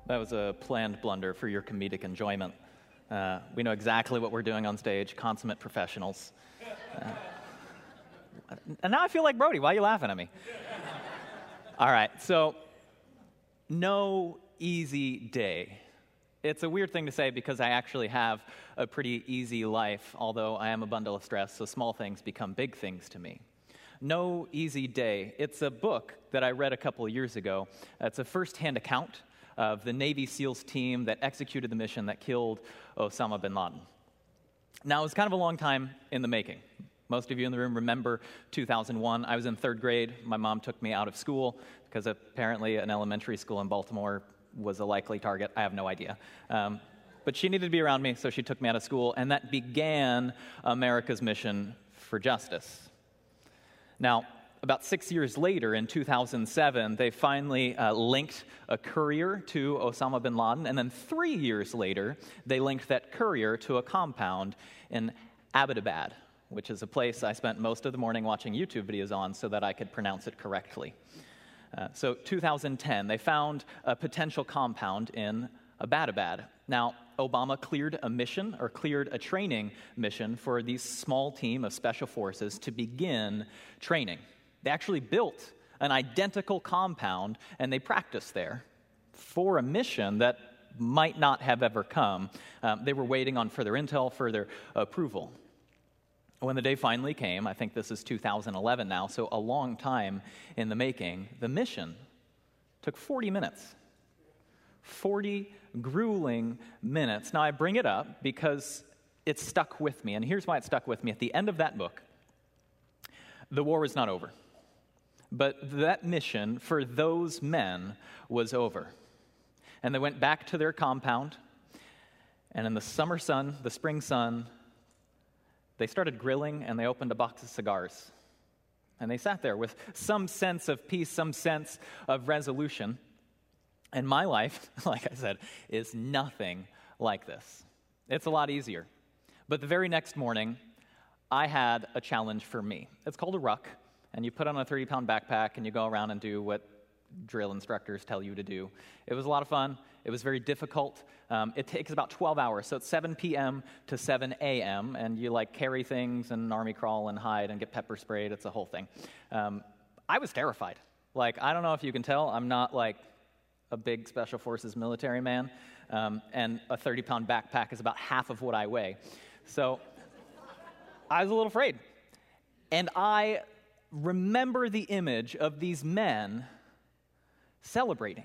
That was a planned blunder for your comedic enjoyment. We know exactly what we're doing on stage, consummate professionals. And now I feel like Brody. Why are you laughing at me? All right, so no easy day. It's a weird thing to say because I actually have a pretty easy life, although I am a bundle of stress, so small things become big things to me. No Easy Day. It's a book that I read a couple of years ago. It's a first-hand account of the Navy SEALs team that executed the mission that killed Osama bin Laden. Now, it was kind of a long time in the making. Most of you in the room remember 2001. I was in third grade. My mom took me out of school because apparently an elementary school in Baltimore was a likely target. I have no idea. But she needed to be around me, so she took me out of school, and that began America's mission for justice. Now, about 6 years later, in 2007, they finally linked a courier to Osama bin Laden, and then 3 years later, they linked that courier to a compound in Abbottabad, which is a place I spent most of the morning watching YouTube videos on so that I could pronounce it correctly. So 2010, they found a potential compound in Abbottabad. Now, Obama cleared a training mission for these small team of special forces to begin training. They actually built an identical compound, and they practiced there for a mission that might not have ever come. They were waiting on further intel, further approval. When the day finally came, I think this is 2011 now, so a long time in the making, the mission took 40 minutes. 40 grueling minutes. Now, I bring it up because it stuck with me, and here's why it stuck with me. At the end of that book, the war was not over, but that mission for those men was over. And they went back to their compound, and in the summer sun, the spring sun, they started grilling, and they opened a box of cigars. And they sat there with some sense of peace, some sense of resolution. And my life, like I said, is nothing like this. It's a lot easier. But the very next morning, I had a challenge for me. It's called a ruck, and you put on a 30-pound backpack, and you go around and do what drill instructors tell you to do. It was a lot of fun. It was very difficult. It takes about 12 hours, so it's 7 p.m. to 7 a.m., and you carry things and army crawl and hide and get pepper sprayed. It's a whole thing. I was terrified. I don't know if you can tell, I'm not a big Special Forces military man, and a 30-pound backpack is about half of what I weigh. So I was a little afraid. And I remember the image of these men celebrating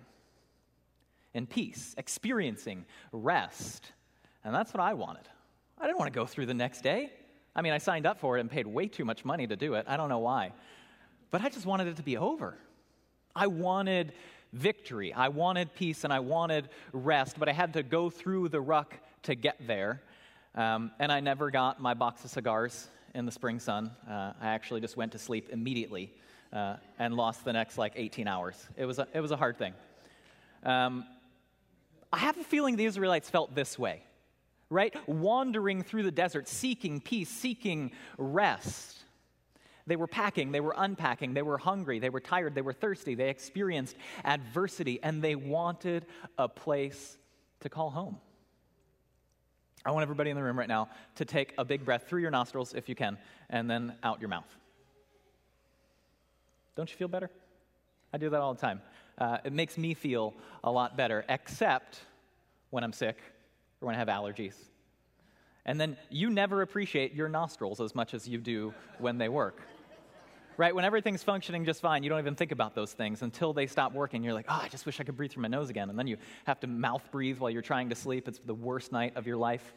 in peace, experiencing rest. And that's what I wanted. I didn't want to go through the next day. I mean, I signed up for it and paid way too much money to do it. I don't know why. But I just wanted it to be over. I wanted victory. I wanted peace, and I wanted rest, but I had to go through the ruck to get there. And I never got my box of cigars in the spring sun. I actually just went to sleep immediately and lost the next 18 hours. It was a hard thing. I have a feeling the Israelites felt this way, right? Wandering through the desert, seeking peace, seeking rest. They were packing, they were unpacking, they were hungry, they were tired, they were thirsty, they experienced adversity, and they wanted a place to call home. I want everybody in the room right now to take a big breath through your nostrils, if you can, and then out your mouth. Don't you feel better? I do that all the time. It makes me feel a lot better, except when I'm sick or when I have allergies. And then you never appreciate your nostrils as much as you do when they work. Right? When everything's functioning just fine, you don't even think about those things until they stop working. You're like, I just wish I could breathe through my nose again. And then you have to mouth breathe while you're trying to sleep. It's the worst night of your life.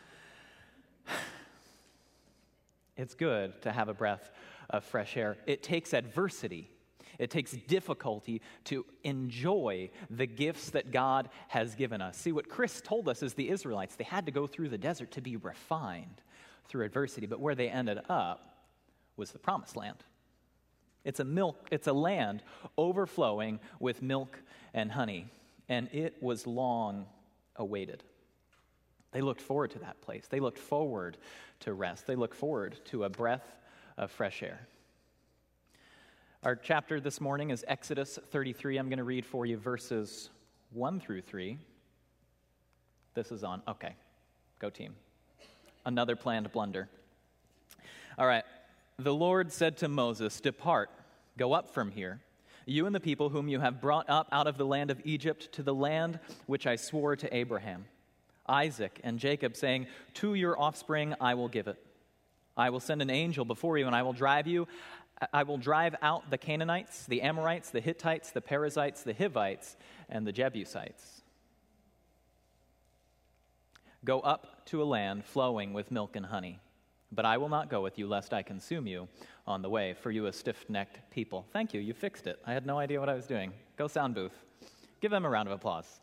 It's good to have a breath of fresh air. It takes adversity. It takes difficulty to enjoy the gifts that God has given us. See, what Chris told us is the Israelites, they had to go through the desert to be refined through adversity, but where they ended up was the promised land. It's a land overflowing with milk and honey, and it was long awaited. They looked forward to that place. They looked forward to rest. They looked forward to a breath of fresh air. Our chapter this morning is Exodus 33. I'm going to read for you verses 1 through 3. This is on. Okay, go team. Another planned blunder. All right. The Lord said to Moses, "Depart, go up from here, you and the people whom you have brought up out of the land of Egypt to the land which I swore to Abraham, Isaac, and Jacob, saying, 'To your offspring I will give it. I will send an angel before you, and I will drive out the Canaanites, the Amorites, the Hittites, the Perizzites, the Hivites, and the Jebusites. Go up to a land flowing with milk and honey. But I will not go with you, lest I consume you on the way, for you a stiff-necked people.'" Thank you, you fixed it. I had no idea what I was doing. Go sound booth. Give them a round of applause.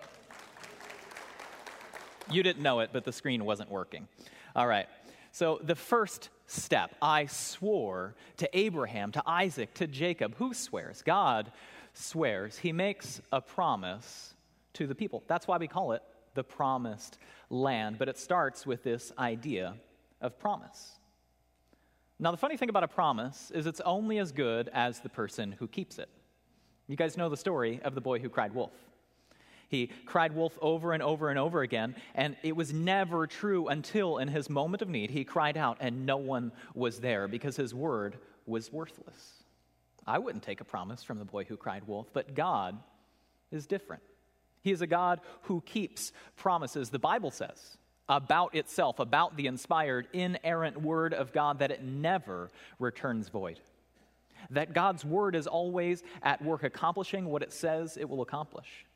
You didn't know it, but the screen wasn't working. All right, so the first step, I swore to Abraham, to Isaac, to Jacob. Who swears? God swears. He makes a promise to the people. That's why we call it the promised land, but it starts with this idea of promise. Now, the funny thing about a promise is it's only as good as the person who keeps it. You guys know the story of the boy who cried wolf. He cried wolf over and over and over again, and it was never true until in his moment of need, he cried out and no one was there because his word was worthless. I wouldn't take a promise from the boy who cried wolf, but God is different. He is a God who keeps promises. The Bible says about itself, about the inspired, inerrant word of God, that it never returns void. That God's word is always at work accomplishing what it says it will accomplish.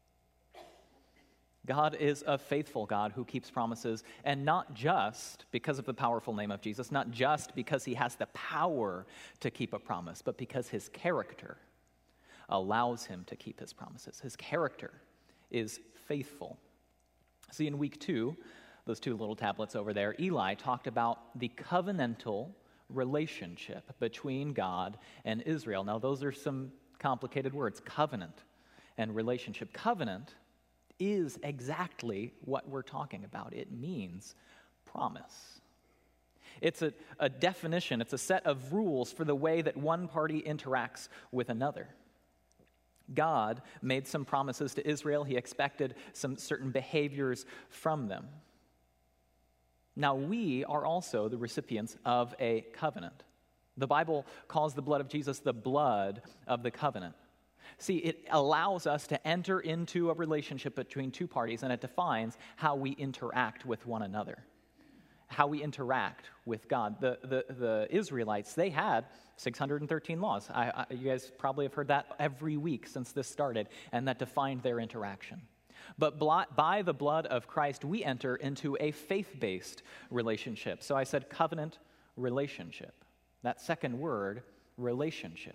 God is a faithful God who keeps promises, and not just because of the powerful name of Jesus, not just because he has the power to keep a promise, but because his character allows him to keep his promises. His character is faithful. See, in week 2, those 2 little tablets over there, Eli talked about the covenantal relationship between God and Israel. Now, those are some complicated words, covenant and relationship. Covenant is exactly what we're talking about. It means promise. It's a definition, it's a set of rules for the way that one party interacts with another. God made some promises to Israel. He expected some certain behaviors from them. Now, we are also the recipients of a covenant. The Bible calls the blood of Jesus the blood of the covenant. See, it allows us to enter into a relationship between 2 parties, and it defines how we interact with one another, how we interact with God. The Israelites, they had 613 laws. You guys probably have heard that every week since this started, and that defined their interaction. But by the blood of Christ, we enter into a faith-based relationship. So I said covenant relationship. That second word, relationship.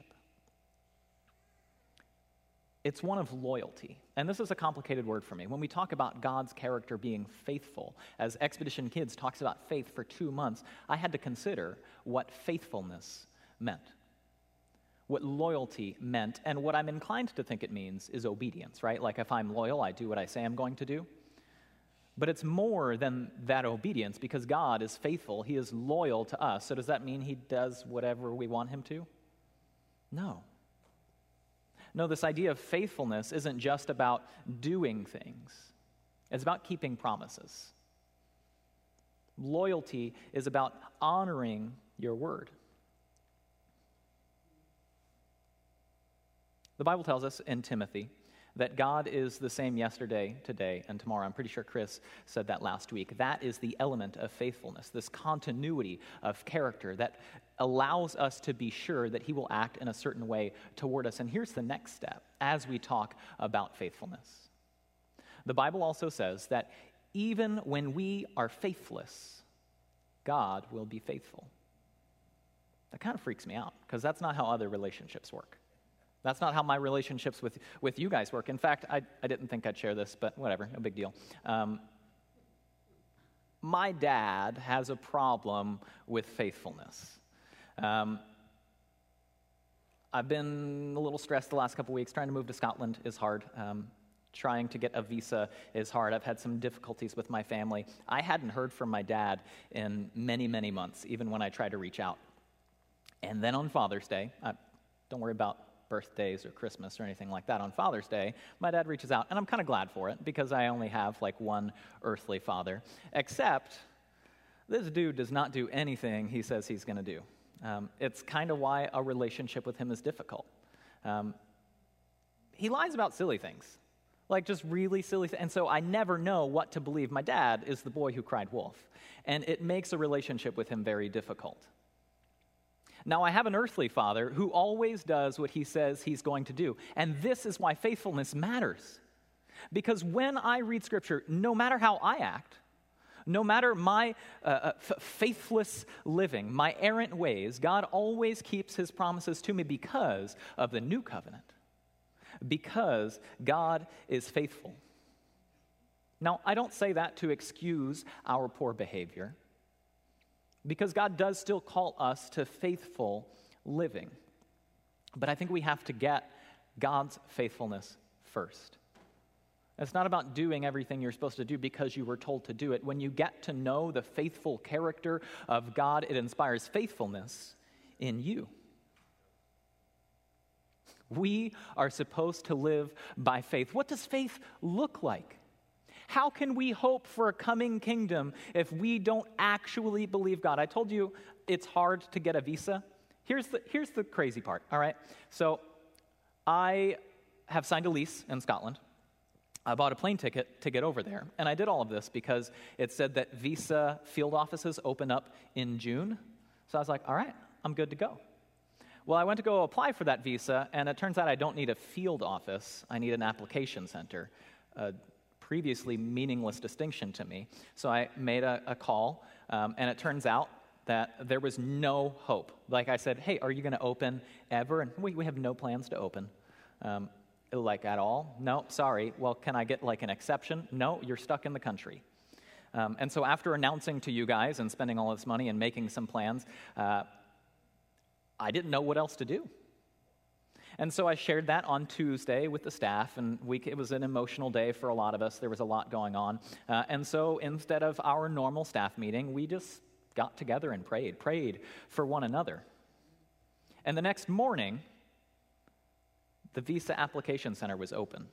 It's one of loyalty. And this is a complicated word for me. When we talk about God's character being faithful, as Expedition Kids talks about faith for 2 months, I had to consider what faithfulness meant, what loyalty meant, and what I'm inclined to think it means is obedience, right? Like if I'm loyal, I do what I say I'm going to do. But it's more than that obedience, because God is faithful. He is loyal to us. So does that mean he does whatever we want him to? No. No, this idea of faithfulness isn't just about doing things. It's about keeping promises. Loyalty is about honoring your word. The Bible tells us in Timothy that God is the same yesterday, today, and tomorrow. I'm pretty sure Chris said that last week. That is the element of faithfulness, this continuity of character that allows us to be sure that he will act in a certain way toward us. And here's the next step as we talk about faithfulness. The Bible also says that even when we are faithless, God will be faithful. That kind of freaks me out, because that's not how other relationships work. That's not how my relationships with you guys work. In fact, I didn't think I'd share this, but whatever, no big deal. My dad has a problem with faithfulness. I've been a little stressed the last couple weeks. Trying to move to Scotland is hard. Trying to get a visa is hard. I've had some difficulties with my family. I hadn't heard from my dad in many, many months, even when I tried to reach out. And then on Father's Day, don't worry about birthdays or Christmas or anything like that. On Father's Day, my dad reaches out, and I'm kind of glad for it because I only have like one earthly father, except this dude does not do anything he says he's going to do. It's kind of why a relationship with him is difficult. He lies about silly things, like just really silly things. And so I never know what to believe. My dad is the boy who cried wolf, and it makes a relationship with him very difficult. Now, I have an earthly father who always does what he says he's going to do, and this is why faithfulness matters. Because when I read Scripture, no matter how I act, no matter my faithless living, my errant ways, God always keeps his promises to me because of the new covenant. Because God is faithful. Now, I don't say that to excuse our poor behavior, because God does still call us to faithful living. But I think we have to get God's faithfulness first. It's not about doing everything you're supposed to do because you were told to do it. When you get to know the faithful character of God, it inspires faithfulness in you. We are supposed to live by faith. What does faith look like? How can we hope for a coming kingdom if we don't actually believe God? I told you it's hard to get a visa. Here's the crazy part, all right? So I have signed a lease in Scotland. I bought a plane ticket to get over there. And I did all of this because it said that visa field offices open up in June. So I was like, all right, I'm good to go. Well, I went to go apply for that visa, and it turns out I don't need a field office. I need an application center, a previously meaningless distinction to me. So I made a call, and it turns out that there was no hope. Like I said, hey, are you going to open ever? And we have no plans to open, like at all. No, sorry. Well, can I get like an exception? No, you're stuck in the country. And so after announcing to you guys and spending all this money and making some plans, I didn't know what else to do. And so I shared that on Tuesday with the staff, and it was an emotional day for a lot of us. There was a lot going on. And so instead of our normal staff meeting, we just got together and prayed for one another. And the next morning, the Visa Application Center was open.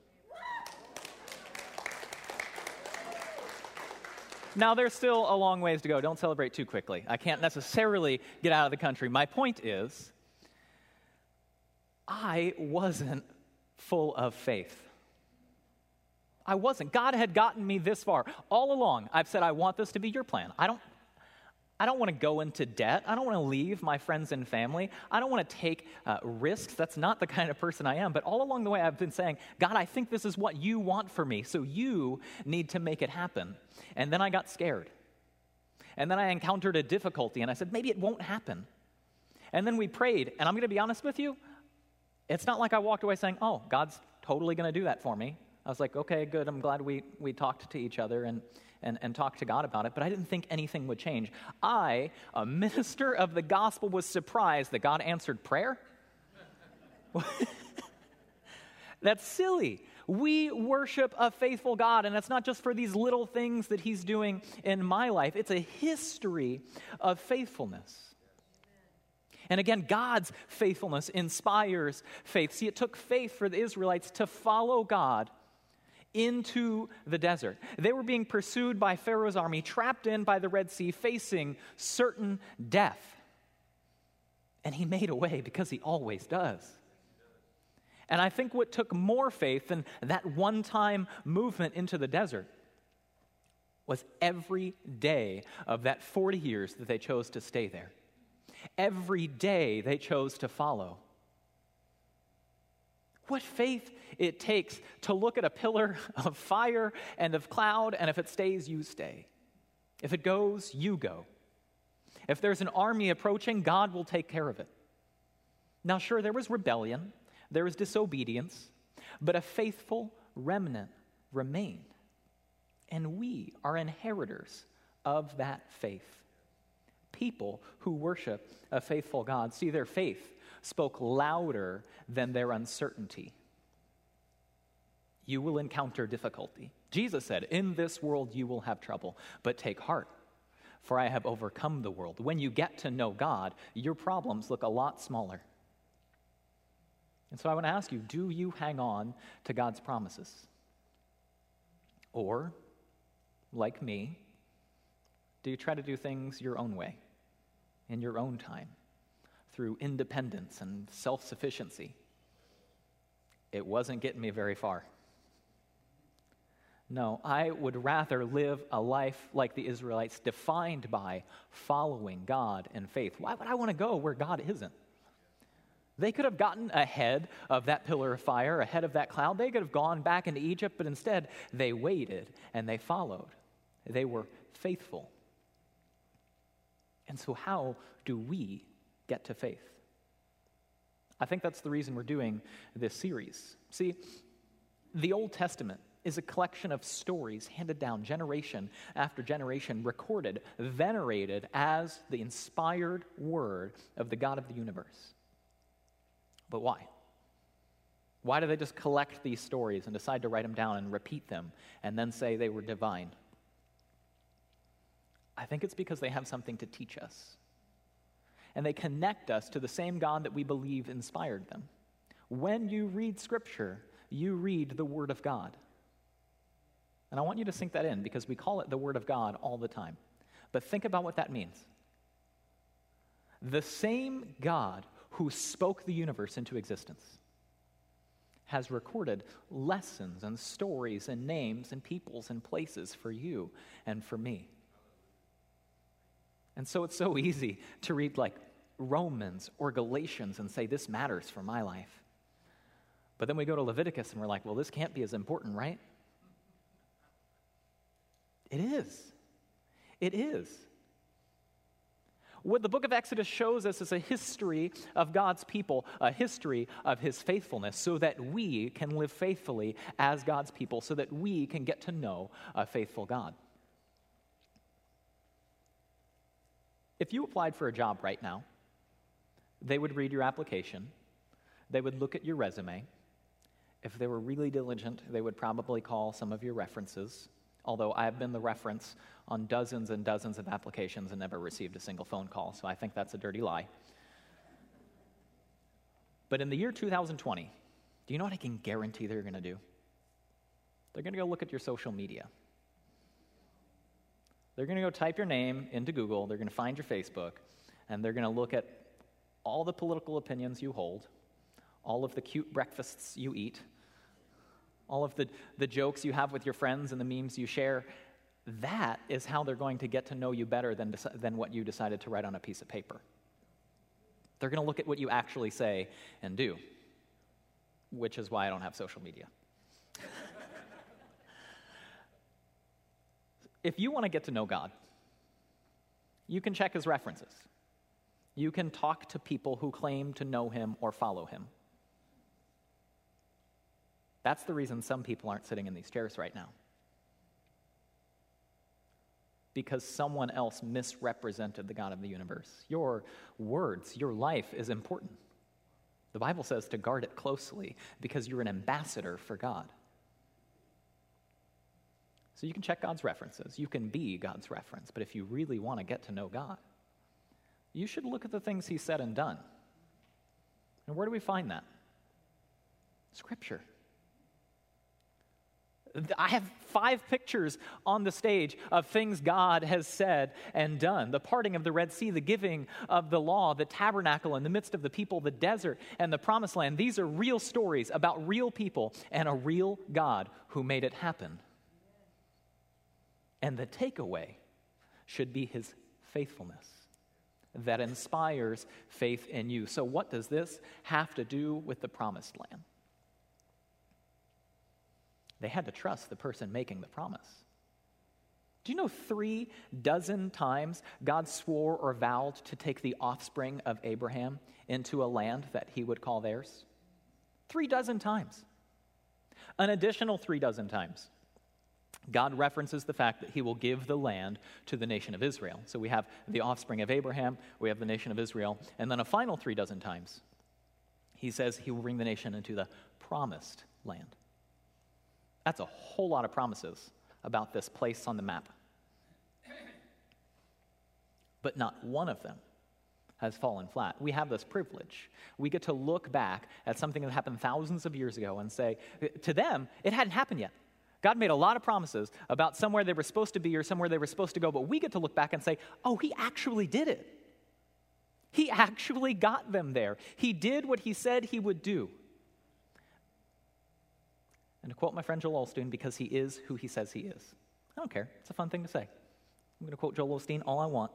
Now, there's still a long ways to go. Don't celebrate too quickly. I can't necessarily get out of the country. My point is, I wasn't full of faith. I wasn't. God had gotten me this far. All along, I've said, I want this to be your plan. I don't want to go into debt. I don't want to leave my friends and family. I don't want to take risks. That's not the kind of person I am. But all along the way, I've been saying, God, I think this is what you want for me, so you need to make it happen. And then I got scared. And then I encountered a difficulty, and I said, maybe it won't happen. And then we prayed, and I'm going to be honest with you, it's not like I walked away saying, oh, God's totally going to do that for me. I was like, okay, good. I'm glad we talked to each other and talked to God about it, but I didn't think anything would change. I, a minister of the gospel, was surprised that God answered prayer. That's silly. We worship a faithful God, and it's not just for these little things that he's doing in my life. It's a history of faithfulness. And again, God's faithfulness inspires faith. See, it took faith for the Israelites to follow God into the desert. They were being pursued by Pharaoh's army, trapped in by the Red Sea, facing certain death. And he made a way because he always does. And I think what took more faith than that one-time movement into the desert was every day of that 40 years that they chose to stay there. Every day they chose to follow. What faith it takes to look at a pillar of fire and of cloud, and if it stays, you stay. If it goes, you go. If there's an army approaching, God will take care of it. Now, sure, there was rebellion, there was disobedience, but a faithful remnant remained. And we are inheritors of that faith. People who worship a faithful God. See, their faith spoke louder than their uncertainty. You will encounter difficulty. Jesus said, in this world you will have trouble, but take heart, for I have overcome the world. When you get to know God, your problems look a lot smaller. And so I want to ask you, do you hang on to God's promises? Or, like me, do you try to do things your own way, in your own time, through independence and self-sufficiency? It wasn't getting me very far. No, I would rather live a life like the Israelites, defined by following God in faith. Why would I want to go where God isn't? They could have gotten ahead of that pillar of fire, ahead of that cloud. They could have gone back into Egypt, but instead they waited and they followed. They were faithful. And so how do we get to faith? I think that's the reason we're doing this series. See, the Old Testament is a collection of stories handed down generation after generation, recorded, venerated as the inspired word of the God of the universe. But why? Why do they just collect these stories and decide to write them down and repeat them and then say they were divine? I think it's because they have something to teach us. And they connect us to the same God that we believe inspired them. When you read Scripture, you read the Word of God. And I want you to sink that in, because we call it the Word of God all the time. But think about what that means. The same God who spoke the universe into existence has recorded lessons and stories and names and peoples and places for you and for me. And so it's so easy to read like Romans or Galatians and say, this matters for my life. But then we go to Leviticus and we're like, well, this can't be as important, right? It is. It is. What the book of Exodus shows us is a history of God's people, a history of his faithfulness, so that we can live faithfully as God's people, so that we can get to know a faithful God. If you applied for a job right now, they would read your application, they would look at your resume. If they were really diligent, they would probably call some of your references, although I've been the reference on dozens and dozens of applications and never received a single phone call, so I think that's a dirty lie. But in the year 2020, do you know what I can guarantee they're going to do? They're going to go look at your social media. They're going to go type your name into Google, they're going to find your Facebook, and they're going to look at all the political opinions you hold, all of the cute breakfasts you eat, all of the jokes you have with your friends and the memes you share. That is how they're going to get to know you better than what you decided to write on a piece of paper. They're going to look at what you actually say and do, which is why I don't have social media. If you want to get to know God, you can check his references. You can talk to people who claim to know him or follow him. That's the reason some people aren't sitting in these chairs right now. Because someone else misrepresented the God of the universe. Your words, your life is important. The Bible says to guard it closely because you're an ambassador for God. So you can check God's references. You can be God's reference. But if you really want to get to know God, you should look at the things he said and done. And where do we find that? Scripture. I have 5 pictures on the stage of things God has said and done. The parting of the Red Sea, the giving of the law, the tabernacle in the midst of the people, the desert, and the promised land. These are real stories about real people and a real God who made it happen. And the takeaway should be his faithfulness that inspires faith in you. So what does this have to do with the promised land? They had to trust the person making the promise. Do you know 36 times God swore or vowed to take the offspring of Abraham into a land that he would call theirs? 36 times. An additional 36 times, God references the fact that he will give the land to the nation of Israel. So we have the offspring of Abraham, we have the nation of Israel, and then a final 36 times, he says he will bring the nation into the promised land. That's a whole lot of promises about this place on the map. But not one of them has fallen flat. We have this privilege. We get to look back at something that happened thousands of years ago and say, to them, it hadn't happened yet. God made a lot of promises about somewhere they were supposed to be or somewhere they were supposed to go, but we get to look back and say, oh, he actually did it. He actually got them there. He did what he said he would do. And to quote my friend Joel Osteen, because he is who he says he is. I don't care. It's a fun thing to say. I'm going to quote Joel Osteen all I want.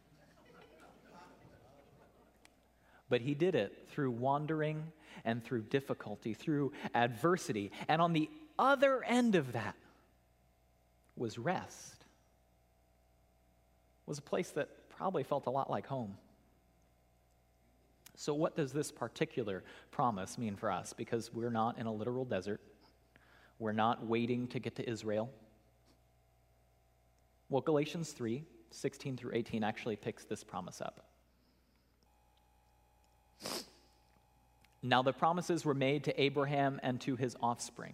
But he did it through wandering and through difficulty, through adversity. And on the other end of that was rest. Was a place that probably felt a lot like home. So what does this particular promise mean for us? Because we're not in a literal desert. We're not waiting to get to Israel. Well, Galatians 3, 16 through 18 actually picks this promise up. Now the promises were made to Abraham and to his offspring.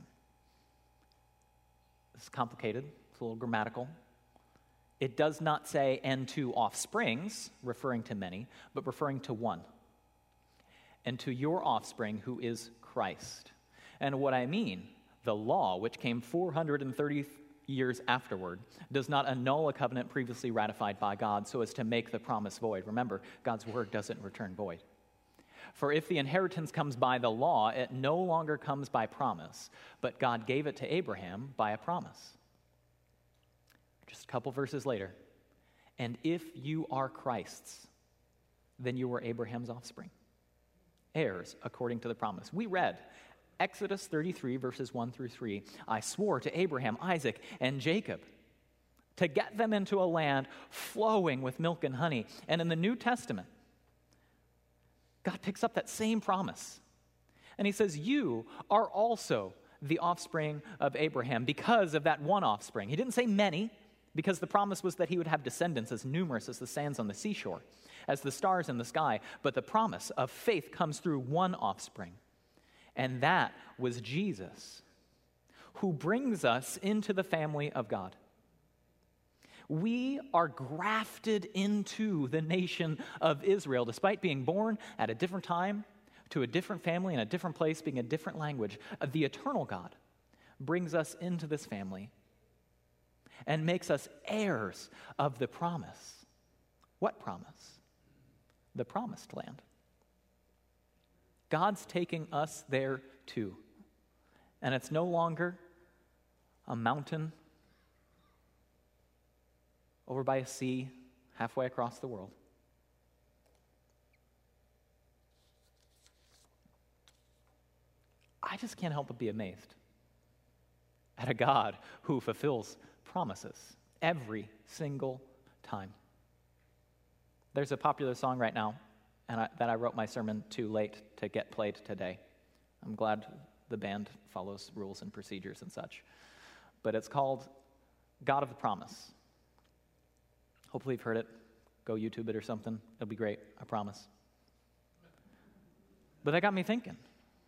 This is complicated. It's a little grammatical. It does not say and to offsprings, referring to many, but referring to one. And to your offspring, who is Christ. And what I mean, the law, which came 430 years afterward, does not annul a covenant previously ratified by God so as to make the promise void. Remember, God's word doesn't return void. For if the inheritance comes by the law, it no longer comes by promise, but God gave it to Abraham by a promise. Just a couple verses later. And if you are Christ's, then you were Abraham's offspring, heirs according to the promise. We read Exodus 33, verses 1 through 3. I swore to Abraham, Isaac, and Jacob to get them into a land flowing with milk and honey. And in the New Testament, God picks up that same promise. And he says, you are also the offspring of Abraham because of that one offspring. He didn't say many, because the promise was that he would have descendants as numerous as the sands on the seashore, as the stars in the sky. But the promise of faith comes through one offspring. And that was Jesus, who brings us into the family of God. We are grafted into the nation of Israel, despite being born at a different time, to a different family, in a different place, being a different language. The eternal God brings us into this family and makes us heirs of the promise. What promise? The promised land. God's taking us there too. And it's no longer a mountain over by a sea halfway across the world. I just can't help but be amazed at a God who fulfills promises every single time. There's a popular song right now that I wrote my sermon too late to get played today. I'm glad the band follows rules and procedures and such. But it's called God of the Promise. Hopefully you've heard it. Go YouTube it or something. It'll be great, I promise. But that got me thinking.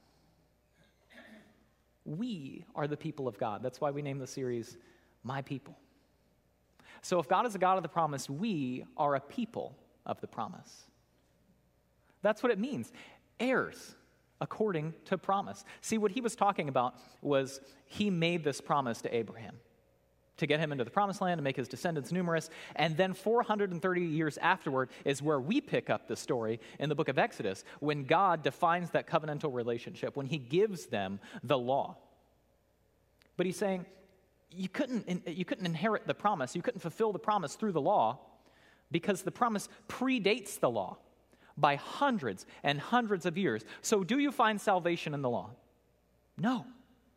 We are the people of God. That's why we named the series My People. So if God is a God of the promise, we are a people of the promise. That's what it means. Heirs according to promise. See, what he was talking about was he made this promise to Abraham to get him into the promised land and make his descendants numerous. And then 430 years afterward is where we pick up the story in the book of Exodus, when God defines that covenantal relationship, when he gives them the law. But he's saying, you couldn't inherit the promise, you couldn't fulfill the promise through the law, because the promise predates the law by hundreds and hundreds of years. So do you find salvation in the law? No.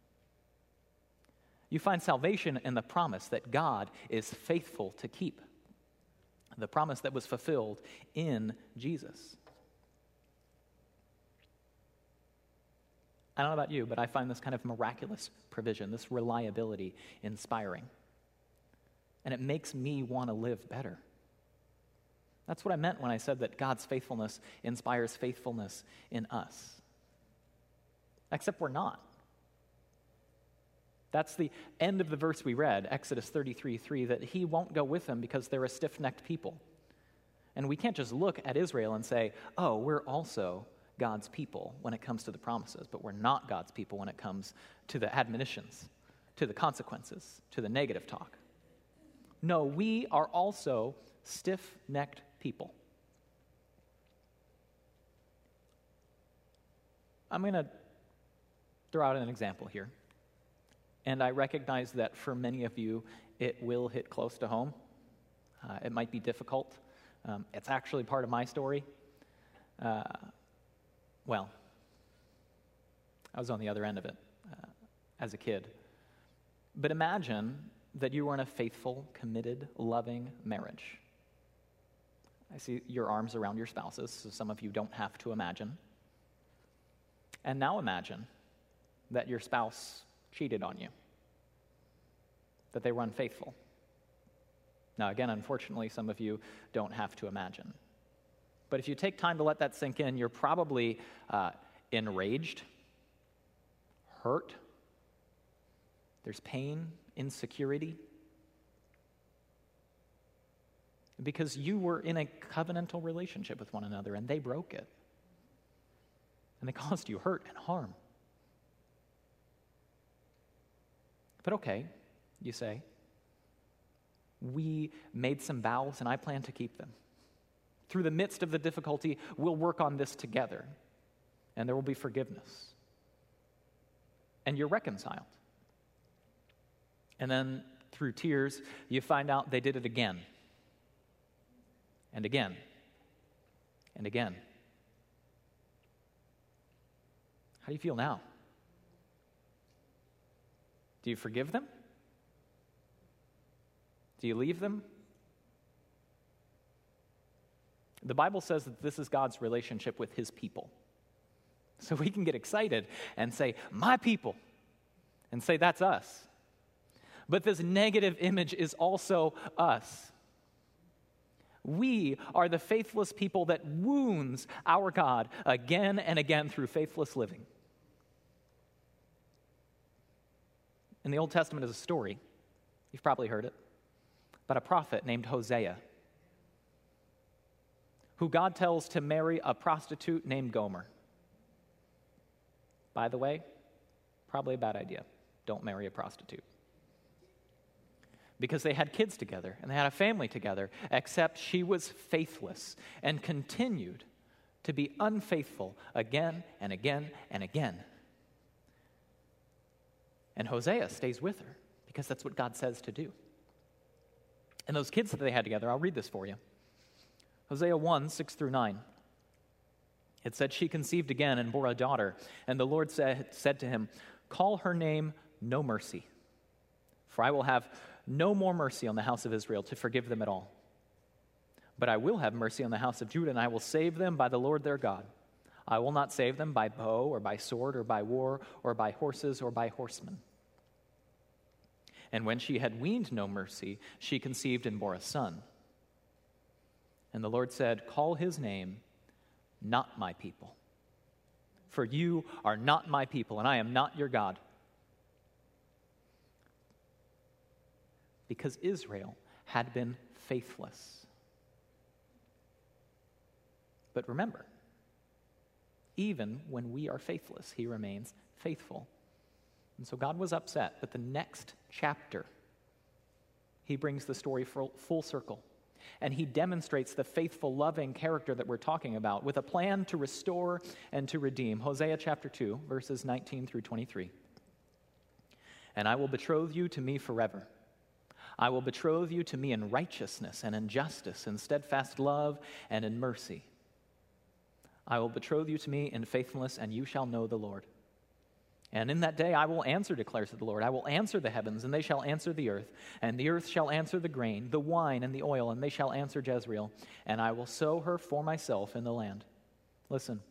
You find salvation in the promise that God is faithful to keep. The promise that was fulfilled in Jesus. I don't know about you, but I find this kind of miraculous provision, this reliability, inspiring. And it makes me want to live better. That's what I meant when I said that God's faithfulness inspires faithfulness in us. Except we're not. That's the end of the verse we read, Exodus 33:3, that he won't go with them because they're a stiff-necked people. And we can't just look at Israel and say, oh, we're also God's people when it comes to the promises, but we're not God's people when it comes to the admonitions, to the consequences, to the negative talk. No, we are also stiff-necked people. I'm going to throw out an example here. And I recognize that for many of you, it will hit close to home. It might be difficult. It's actually part of my story. Well, I was on the other end of it as a kid. But imagine that you were in a faithful, committed, loving marriage. I see your arms around your spouses, so some of you don't have to imagine. And now imagine that your spouse cheated on you, that they were unfaithful. Now, again, unfortunately, some of you don't have to imagine. But if you take time to let that sink in, you're probably enraged, hurt. There's pain, insecurity. Because you were in a covenantal relationship with one another and they broke it. And they caused you hurt and harm. But okay, you say, we made some vows and I plan to keep them. Through the midst of the difficulty, we'll work on this together and there will be forgiveness. And you're reconciled. And then through tears, you find out they did it again. And again. And again. How do you feel now? Do you forgive them? Do you leave them? The Bible says that this is God's relationship with his people. So we can get excited and say, my people, and say that's us. But this negative image is also us. We are the faithless people that wounds our God again and again through faithless living. In the Old Testament is a story, you've probably heard it, about a prophet named Hosea, who God tells to marry a prostitute named Gomer. By the way, probably a bad idea. Don't marry a prostitute. Because they had kids together and they had a family together, except she was faithless and continued to be unfaithful again and again and again. And Hosea stays with her because that's what God says to do. And those kids that they had together, I'll read this for you. Hosea 1, 6 through 9. It said, she conceived again and bore a daughter, and the Lord said to him, call her name No Mercy, for I will have no more mercy on the house of Israel to forgive them at all. But I will have mercy on the house of Judah, and I will save them by the Lord their God. I will not save them by bow or by sword or by war or by horses or by horsemen. And when she had weaned No Mercy, she conceived and bore a son. And the Lord said, call his name Not My People. For you are not my people, and I am not your God. Because Israel had been faithless. But remember, even when we are faithless, he remains faithful. And so God was upset, but the next chapter, he brings the story full circle. And he demonstrates the faithful, loving character that we're talking about with a plan to restore and to redeem. Hosea chapter 2, verses 19 through 23. And I will betroth you to me forever. I will betroth you to me in righteousness and in justice, in steadfast love and in mercy. I will betroth you to me in faithfulness, and you shall know the Lord. And in that day I will answer, declares the Lord. I will answer the heavens, and they shall answer the earth. And the earth shall answer the grain, the wine, and the oil, and they shall answer Jezreel. And I will sow her for myself in the land. Listen.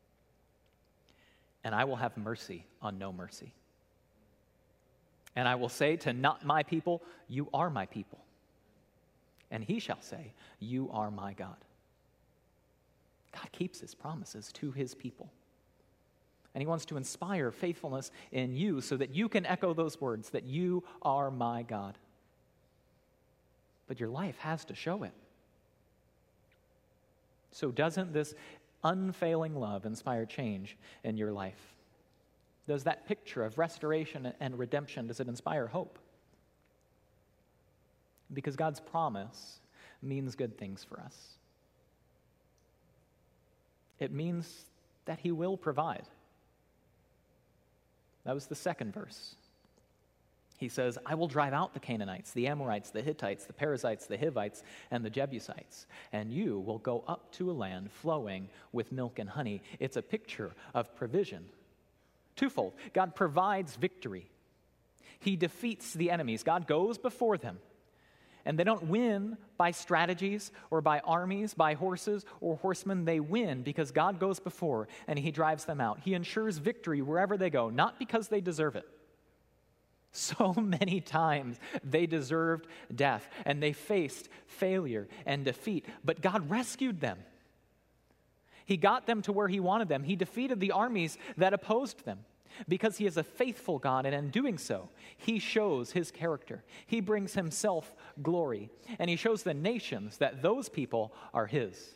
And I will have mercy on No Mercy. And I will say to not my people, you are my people. And he shall say, you are my God. God keeps his promises to his people. And he wants to inspire faithfulness in you so that you can echo those words, that you are my God. But your life has to show it. So doesn't this unfailing love inspire change in your life? Does that picture of restoration and redemption, does it inspire hope? Because God's promise means good things for us. It means that he will provide. That was the second verse. He says, I will drive out the Canaanites, the Amorites, the Hittites, the Perizzites, the Hivites, and the Jebusites, and you will go up to a land flowing with milk and honey. It's a picture of provision. Twofold. God provides victory. He defeats the enemies. God goes before them. And they don't win by strategies or by armies, by horses or horsemen. They win because God goes before and he drives them out. He ensures victory wherever they go, not because they deserve it. So many times they deserved death and they faced failure and defeat, but God rescued them. He got them to where he wanted them. He defeated the armies that opposed them because he is a faithful God, and in doing so, he shows his character. He brings himself glory, and he shows the nations that those people are his.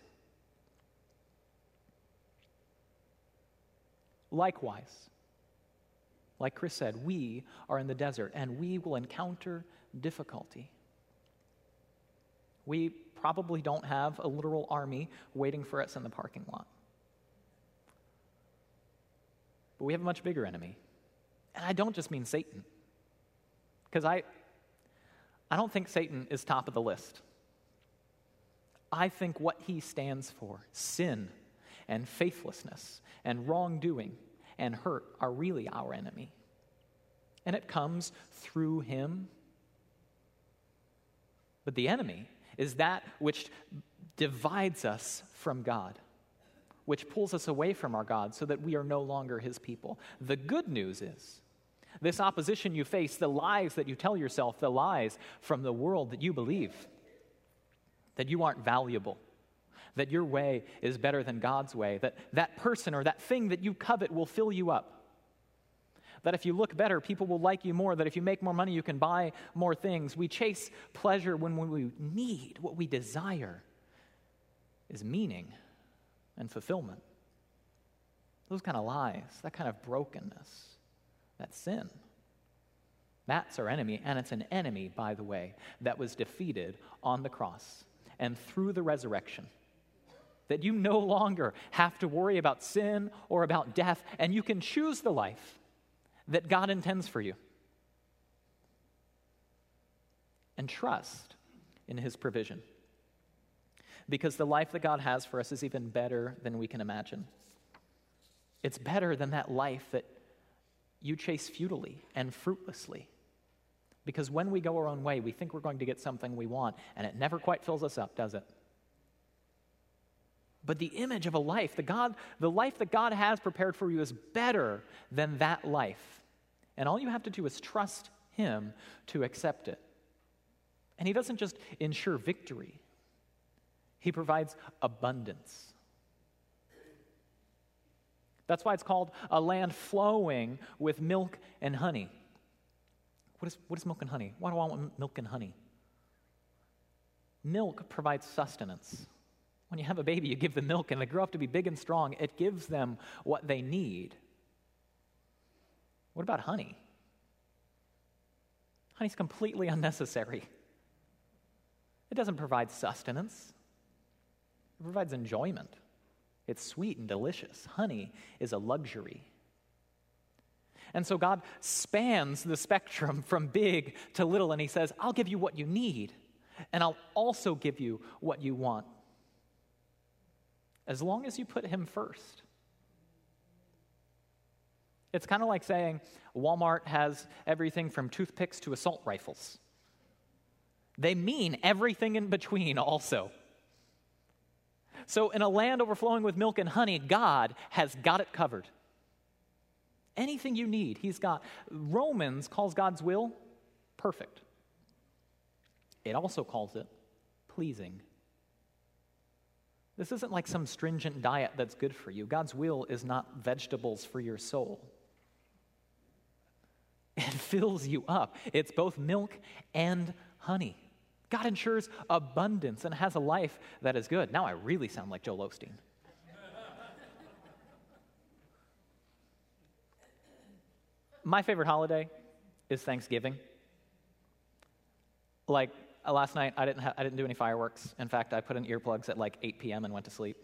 Likewise, like Chris said, we are in the desert, and we will encounter difficulty. We probably don't have a literal army waiting for us in the parking lot. But we have a much bigger enemy. And I don't just mean Satan. Because I don't think Satan is top of the list. I think what he stands for, sin and faithlessness and wrongdoing and hurt, are really our enemy. And it comes through him. But the enemy is that which divides us from God, which pulls us away from our God so that we are no longer his people. The good news is, this opposition you face, the lies that you tell yourself, the lies from the world that you believe, that you aren't valuable, that your way is better than God's way, that that person or that thing that you covet will fill you up, that if you look better, people will like you more, that if you make more money, you can buy more things. We chase pleasure when we need, what we desire is meaning and fulfillment. Those kind of lies, that kind of brokenness, that sin, that's our enemy. And it's an enemy, by the way, that was defeated on the cross and through the resurrection. That you no longer have to worry about sin or about death, and you can choose the life that God intends for you. And trust in his provision. Because the life that God has for us is even better than we can imagine. It's better than that life that you chase futilely and fruitlessly. Because when we go our own way, we think we're going to get something we want, and it never quite fills us up, does it? But the image of a life, the life that God has prepared for you is better than that life. And all you have to do is trust him to accept it. And he doesn't just ensure victory. He provides abundance. That's why it's called a land flowing with milk and honey. What is milk and honey? Why do I want milk and honey? Milk provides sustenance. When you have a baby, you give them milk and they grow up to be big and strong. It gives them what they need. What about honey? Honey's completely unnecessary. It doesn't provide sustenance. It provides enjoyment. It's sweet and delicious. Honey is a luxury. And so God spans the spectrum from big to little, and he says, I'll give you what you need, and I'll also give you what you want, as long as you put him first. It's kind of like saying Walmart has everything from toothpicks to assault rifles. They mean everything in between also. So in a land overflowing with milk and honey, God has got it covered. Anything you need, he's got. Romans calls God's will perfect. It also calls it pleasing. This isn't like some stringent diet that's good for you. God's will is not vegetables for your soul. It fills you up. It's both milk and honey. God ensures abundance and has a life that is good. Now I really sound like Joel Osteen. My favorite holiday is Thanksgiving. Like last night, I didn't do any fireworks. In fact, I put in earplugs at like 8 p.m. and went to sleep.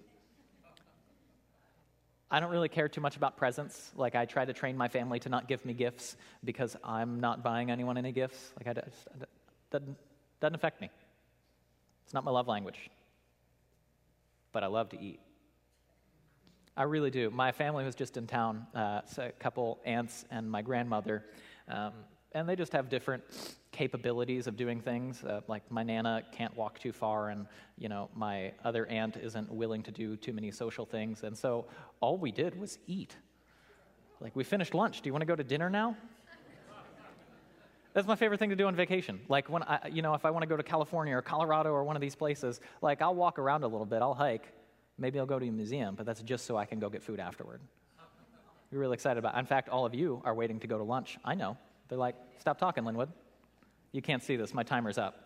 I don't really care too much about presents. Like, I try to train my family to not give me gifts because I'm not buying anyone any gifts. Like, doesn't affect me. It's not my love language. But I love to eat. I really do. My family was just in town, so a couple aunts and my grandmother, and they just have different capabilities of doing things. Like my Nana can't walk too far, and my other aunt isn't willing to do too many social things, and so all we did was eat. Like, we finished lunch. Do you want to go to dinner now? That's my favorite thing to do on vacation. Like, when if I want to go to California or Colorado or one of these places, like, I'll walk around a little bit, I'll hike, maybe I'll go to a museum, but that's just so I can go get food afterward. We're really excited about it. In fact, all of you are waiting to go to lunch. I know. They're like, stop talking, Linwood. You can't see this. My timer's up.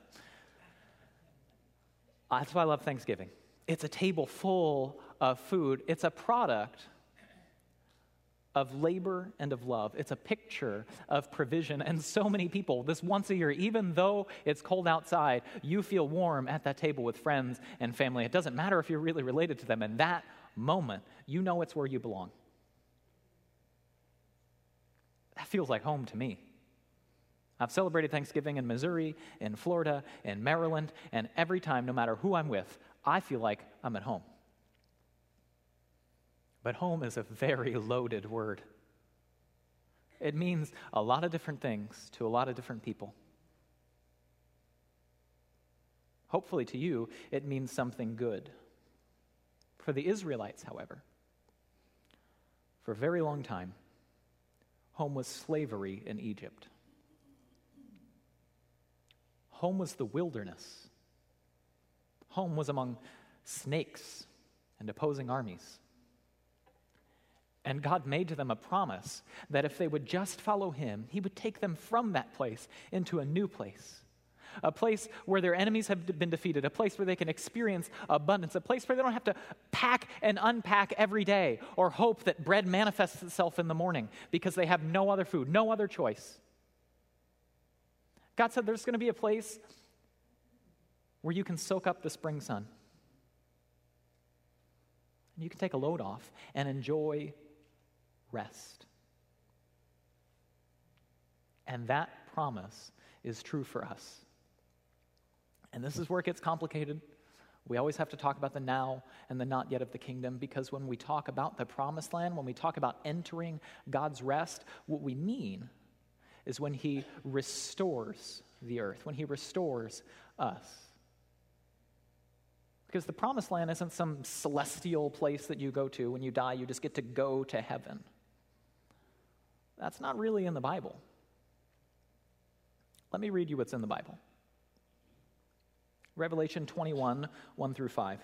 That's why I love Thanksgiving. It's a table full of food. It's a product of labor and of love. It's a picture of provision. And so many people, this once a year, even though it's cold outside, you feel warm at that table with friends and family. It doesn't matter if you're really related to them. In that moment, you know it's where you belong. That feels like home to me. I've celebrated Thanksgiving in Missouri, in Florida, in Maryland, and every time, no matter who I'm with, I feel like I'm at home. But home is a very loaded word. It means a lot of different things to a lot of different people. Hopefully to you, it means something good. For the Israelites, however, for a very long time, home was slavery in Egypt. Home was the wilderness. Home was among snakes and opposing armies. And God made to them a promise that if they would just follow him, he would take them from that place into a new place. A place where their enemies have been defeated, a place where they can experience abundance, a place where they don't have to pack and unpack every day or hope that bread manifests itself in the morning because they have no other food, no other choice. God said there's going to be a place where you can soak up the spring sun. And you can take a load off and enjoy rest. And that promise is true for us. And this is where it gets complicated. We always have to talk about the now and the not yet of the kingdom, because when we talk about the promised land, when we talk about entering God's rest, what we mean is when he restores the earth, when he restores us. Because the promised land isn't some celestial place that you go to when you die, you just get to go to heaven. That's not really in the Bible. Let me read you what's in the Bible. Revelation 21, 1 through 5.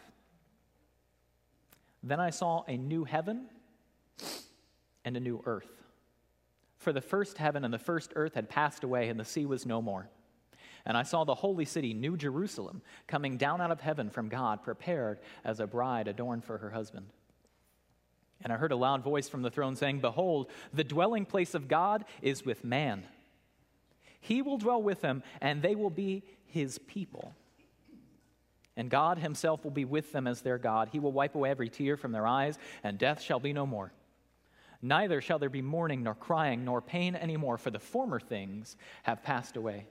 Then I saw a new heaven and a new earth. For the first heaven and the first earth had passed away, and the sea was no more. And I saw the holy city, New Jerusalem, coming down out of heaven from God, prepared as a bride adorned for her husband. And I heard a loud voice from the throne saying, "Behold, the dwelling place of God is with man. He will dwell with them, and they will be his people. And God himself will be with them as their God. He will wipe away every tear from their eyes, and death shall be no more. Neither shall there be mourning, nor crying, nor pain anymore, for the former things have passed away."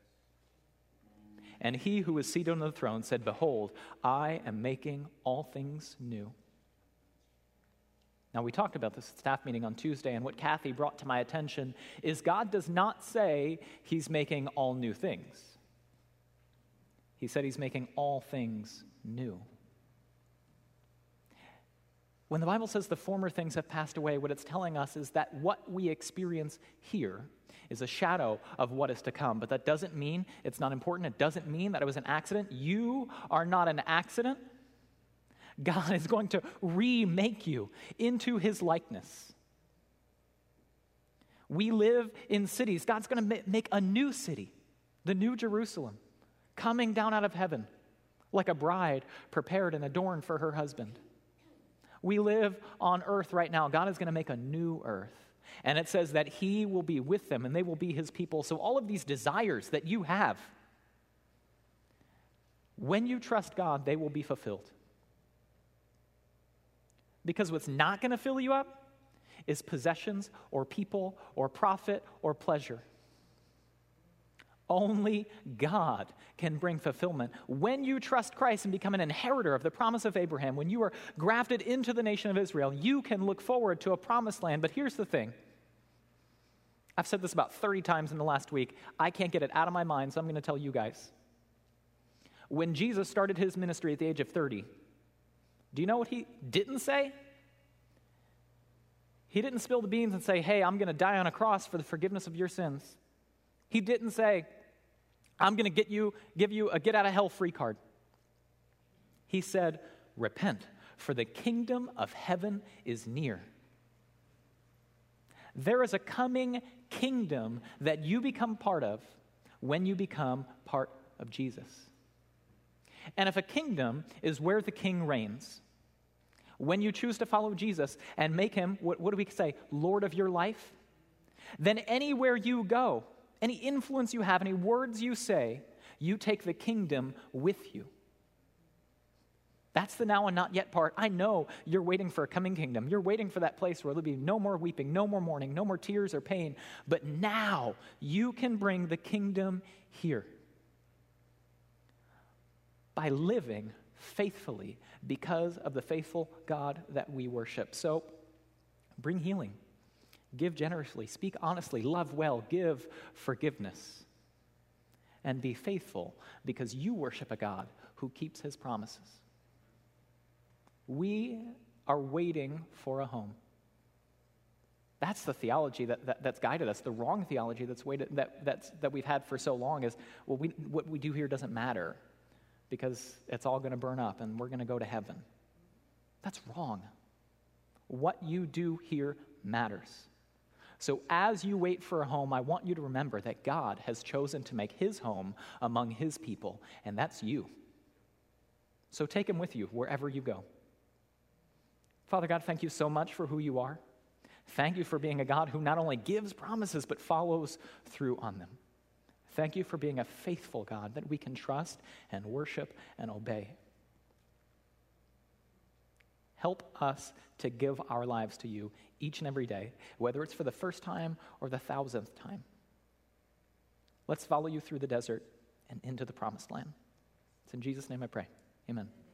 And he who was seated on the throne said, "Behold, I am making all things new." Now, we talked about this at staff meeting on Tuesday, and what Kathy brought to my attention is God does not say he's making all new things. He said he's making all things new. When the Bible says the former things have passed away, what it's telling us is that what we experience here is a shadow of what is to come. But that doesn't mean it's not important. It doesn't mean that it was an accident. You are not an accident. God is going to remake you into his likeness. We live in cities. God's going to make a new city, the New Jerusalem, coming down out of heaven like a bride prepared and adorned for her husband. We live on earth right now. God is going to make a new earth. And it says that he will be with them and they will be his people. So all of these desires that you have, when you trust God, they will be fulfilled. Because what's not going to fill you up is possessions or people or profit or pleasure. Only God can bring fulfillment. When you trust Christ and become an inheritor of the promise of Abraham, when you are grafted into the nation of Israel, you can look forward to a promised land. But here's the thing. I've said this about 30 times in the last week. I can't get it out of my mind, so I'm going to tell you guys. When Jesus started his ministry at the age of 30, do you know what he didn't say? He didn't spill the beans and say, hey, I'm going to die on a cross for the forgiveness of your sins. He didn't say, I'm going to give you a get-out-of-hell free card. He said, repent, for the kingdom of heaven is near. There is a coming kingdom that you become part of when you become part of Jesus. And if a kingdom is where the king reigns, when you choose to follow Jesus and make him, what do we say, Lord of your life, then anywhere you go, any influence you have, any words you say, you take the kingdom with you. That's the now and not yet part. I know you're waiting for a coming kingdom. You're waiting for that place where there'll be no more weeping, no more mourning, no more tears or pain. But now you can bring the kingdom here by living faithfully because of the faithful God that we worship. So bring healing. Give generously, speak honestly, love well, give forgiveness, and be faithful because you worship a God who keeps his promises. We are waiting for a home. That's the theology that's guided us. The wrong theology that we've had for so long is, well, what we do here doesn't matter because it's all going to burn up and we're going to go to heaven. That's wrong. What you do here matters. So as you wait for a home, I want you to remember that God has chosen to make his home among his people, and that's you. So take him with you wherever you go. Father God, thank you so much for who you are. Thank you for being a God who not only gives promises, but follows through on them. Thank you for being a faithful God that we can trust and worship and obey. Help us to give our lives to you each and every day, whether it's for the first time or the 1,000th time. Let's follow you through the desert and into the promised land. It's in Jesus' name I pray. Amen.